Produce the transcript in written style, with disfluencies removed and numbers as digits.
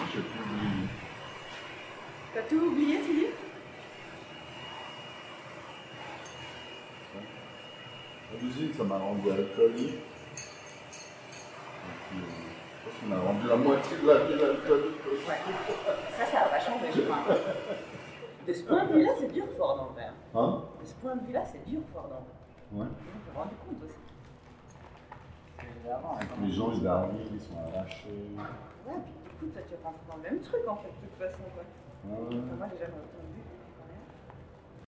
j'ai tout oublié. T'as tout oublié, tu dis? La musique, ça m'a rendu alcoolique. Et puis, je pense qu'on a rendu la moitié de la ville alcoolique aussi. Ouais. Ça va changer, je crois. De ce point de vue-là, c'est dur fort dans le verre. Hein? De ce point de vue-là, c'est dur fort dans le verre. Ouais. Je me suis rendu compte aussi. Les gens, ils arrivent, ils sont arrachés. Ouais, puis du coup, toi, tu rentres dans le même truc en fait, de toute façon. Quoi. Ouais. Moi, j'ai jamais entendu.